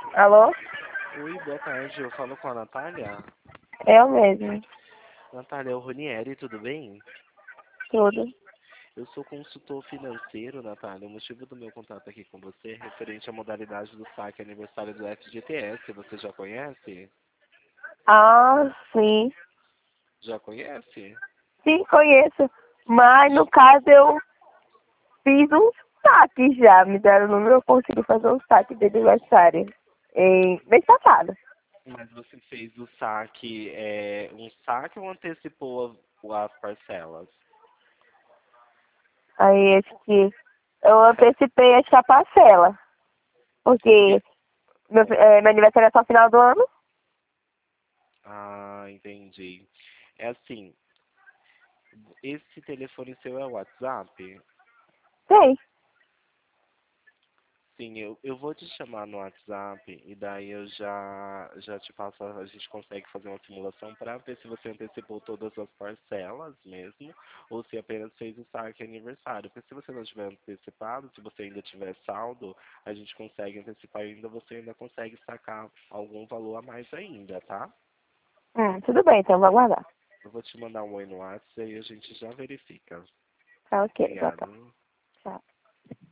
Alô? Oi, boa tarde. Eu falo com a Natália. Eu mesmo. Natália, é o Ronieri, tudo bem? Tudo. Eu sou consultor financeiro, Natália. O motivo do meu contato aqui com você é referente à modalidade do saque aniversário do FGTS. Você já conhece? Ah, sim. Já conhece? Sim, conheço. Mas no caso eu fiz um saque já. Me deram o número, eu consegui fazer um saque de aniversário. Em mês passado. Mas você fez o saque, um saque ou antecipou as parcelas? Aí acho que eu É, antecipei essa parcela. porque... Porque meu aniversário é só final do ano. Ah, entendi. É assim, esse telefone seu é o WhatsApp? Sei. Sim, eu vou te chamar no WhatsApp e daí eu já te passo, a gente consegue fazer uma simulação para ver se você antecipou todas as parcelas mesmo, ou se apenas fez o saque aniversário. Porque se você não tiver antecipado, se você ainda tiver saldo, a gente consegue antecipar ainda, você ainda consegue sacar algum valor a mais ainda, tá? Tudo bem, então vou aguardar. Eu vou te mandar um oi no WhatsApp e a gente já verifica. Tá ok, boa tarde. Obrigado. Tchau.